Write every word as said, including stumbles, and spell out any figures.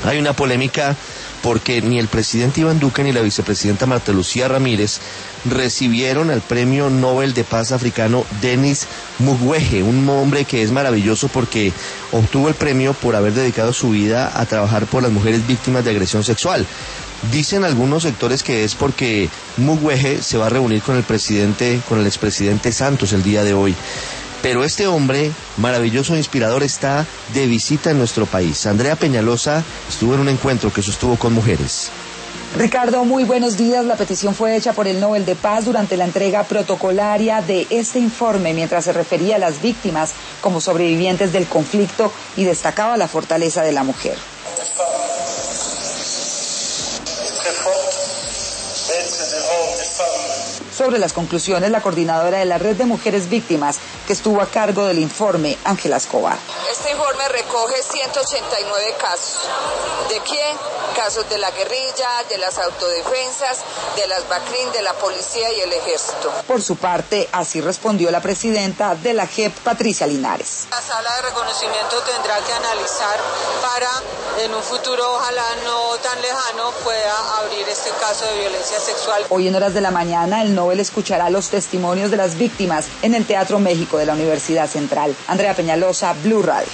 Hay una polémica porque ni el presidente Iván Duque ni la vicepresidenta Marta Lucía Ramírez recibieron el premio Nobel de Paz africano Denis Mukwege, un hombre que es maravilloso porque obtuvo el premio por haber dedicado su vida a trabajar por las mujeres víctimas de agresión sexual. Dicen algunos sectores que es porque Mukwege se va a reunir con el presidente, con el expresidente Santos el día de hoy. Pero este hombre maravilloso e inspirador está de visita en nuestro país. Andrea Peñalosa estuvo en un encuentro que sostuvo con mujeres. Ricardo, muy buenos días. La petición fue hecha por el Nobel de Paz durante la entrega protocolaria de este informe, mientras se refería a las víctimas como sobrevivientes del conflicto y destacaba la fortaleza de la mujer. Sobre las conclusiones, la coordinadora de la Red de Mujeres Víctimas, que estuvo a cargo del informe, Ángela Escobar. Este informe recoge ciento ochenta y nueve casos. ¿De quién? Casos de la guerrilla, de las autodefensas, de las BACRIM, de la policía y el ejército. Por su parte, así respondió la presidenta de la J E P, Patricia Linares. La sala de reconocimiento tendrá que analizar para, en un futuro ojalá no tan lejano, pueda abrir este caso de violencia sexual. Hoy en horas de la mañana, el Nobel escuchará los testimonios de las víctimas en el Teatro México de la Universidad Central. Andrea Peñalosa, Blue Radio.